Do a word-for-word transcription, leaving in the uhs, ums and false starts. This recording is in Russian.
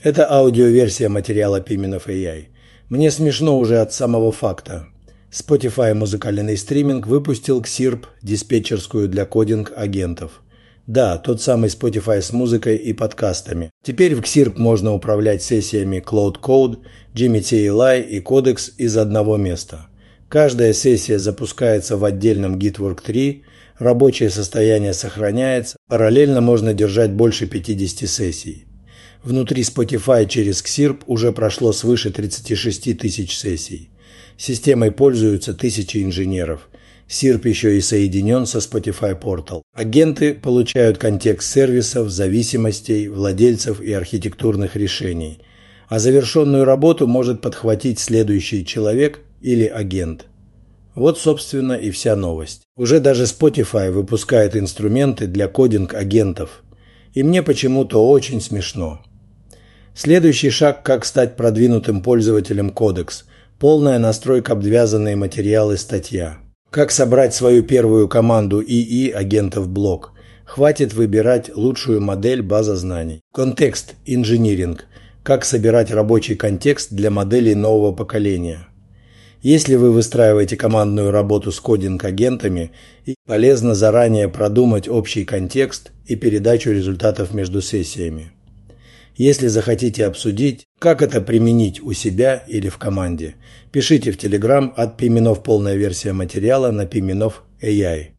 Это аудиоверсия материала Pimenov эй ай. Мне смешно уже от самого факта. Spotify музыкальный стриминг выпустил Xirp, диспетчерскую для кодинг-агентов. Да, тот самый Spotify с музыкой и подкастами. Теперь в Xirp можно управлять сессиями Cloud Code, джи эм ти эл ай и Codex из одного места. Каждая сессия запускается в отдельном Gitwork три, рабочее состояние сохраняется, параллельно можно держать больше пятидесяти сессий. Внутри Spotify через Xirp уже прошло свыше тридцати шести тысяч сессий. Системой пользуются тысячи инженеров. Xirp еще и соединен со Spotify Portal. Агенты получают контекст сервисов, зависимостей, владельцев и архитектурных решений. А завершенную работу может подхватить следующий человек или агент. Вот, собственно, и вся новость. Уже даже Spotify выпускает инструменты для кодинг-агентов. И мне почему-то очень смешно. Следующий шаг, как стать продвинутым пользователем Codex. Полная настройка обвязанные материалы статья. Как собрать свою первую команду ИИ агентов блок. Хватит выбирать лучшую модель база знаний. Контекст инжиниринг. Как собирать рабочий контекст для моделей нового поколения. Если вы выстраиваете командную работу с кодинг-агентами, полезно заранее продумать общий контекст и передачу результатов между сессиями. Если захотите обсудить, как это применить у себя или в команде, пишите в Telegram от Pimenov полная версия материала на Pimenov эй ай.